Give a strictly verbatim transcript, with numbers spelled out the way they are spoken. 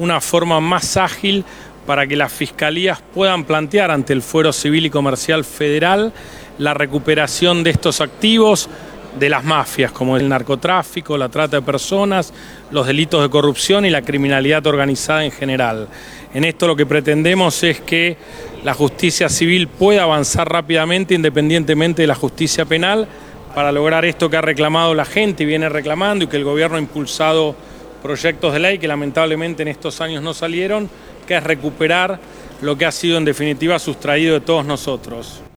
una forma más ágil para que las fiscalías puedan plantear ante el Fuero Civil y Comercial Federal la recuperación de estos activos de las mafias, como el narcotráfico, la trata de personas, los delitos de corrupción y la criminalidad organizada en general. En esto lo que pretendemos es que la justicia civil pueda avanzar rápidamente independientemente de la justicia penal para lograr esto que ha reclamado la gente y viene reclamando, y que el gobierno ha impulsado proyectos de ley que lamentablemente en estos años no salieron, que es recuperar lo que ha sido en definitiva sustraído de todos nosotros.